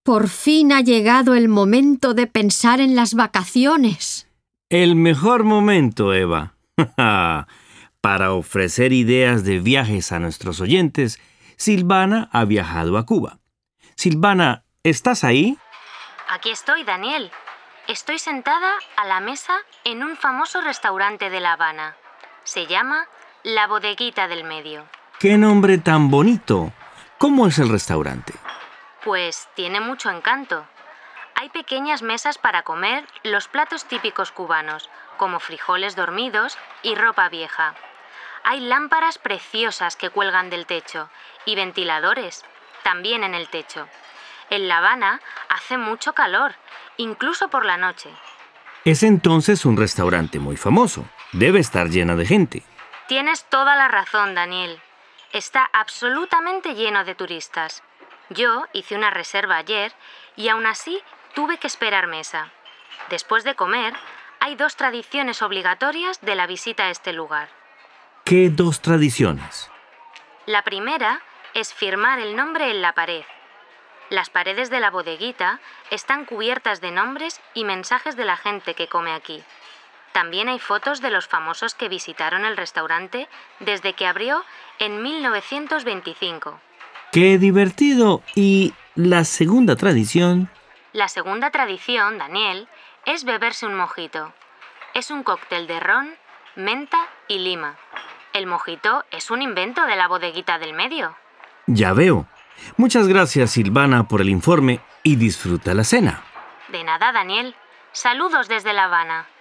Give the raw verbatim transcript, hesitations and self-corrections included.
Por fin ha llegado el momento de pensar en las vacaciones. El mejor momento, Eva. Para ofrecer ideas de viajes a nuestros oyentes, Silvana ha viajado a Cuba. Silvana, ¿estás ahí? Aquí estoy, Daniel. Estoy sentada a la mesa en un famoso restaurante de La Habana. Se llama La Bodeguita del Medio. ¡Qué nombre tan bonito! ¿Cómo es el restaurante? Pues tiene mucho encanto. Hay pequeñas mesas para comer los platos típicos cubanos, como frijoles dormidos y ropa vieja. Hay lámparas preciosas que cuelgan del techo y ventiladores, también en el techo. En La Habana hace mucho calor, incluso por la noche. Es entonces un restaurante muy famoso. Debe estar lleno de gente. Tienes toda la razón, Daniel. Está absolutamente lleno de turistas. Yo hice una reserva ayer y aún así tuve que esperar mesa. Después de comer, hay dos tradiciones obligatorias de la visita a este lugar. ¿Qué dos tradiciones? La primera es firmar el nombre en la pared. Las paredes de la bodeguita están cubiertas de nombres y mensajes de la gente que come aquí. También hay fotos de los famosos que visitaron el restaurante desde que abrió en mil novecientos veinticinco. ¡Qué divertido! ¿Y la segunda tradición? La segunda tradición, Daniel, es beberse un mojito. Es un cóctel de ron, menta y lima. El mojito es un invento de la Bodeguita del Medio. Ya veo. Muchas gracias, Silvana, por el informe y disfruta la cena. De nada, Daniel. Saludos desde La Habana.